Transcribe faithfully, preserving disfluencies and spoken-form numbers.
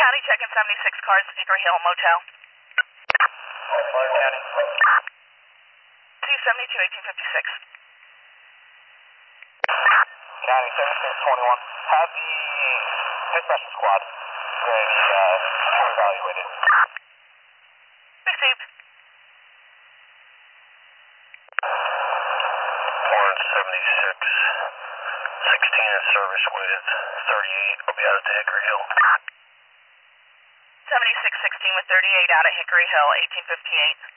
County, checking seventy-six cars, Hickory Hill Motel. Clark County. two seventy-two, eighteen fifty-six. County seventy-six twenty-one. Have the dispatcher squad ready uh, for evaluated. Received. Warren seventy-six sixteen in service with thirty-eight. I'll be out at the Hickory Hill. seventy-six sixteen with thirty-eight out at Hickory Hill, eighteen fifty-eight.